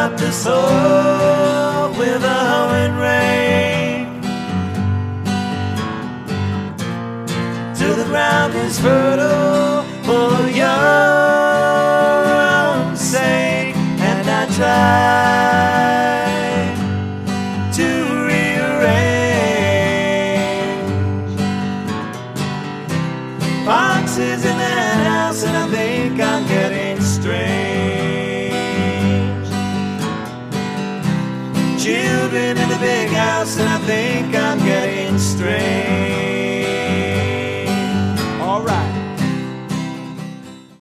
up the soul with a humming rain. Till the ground is fertile for your own sake. And I try to rearrange boxes in that house, and I think I'm getting strange. Children in the big house, and I think I'm getting strange.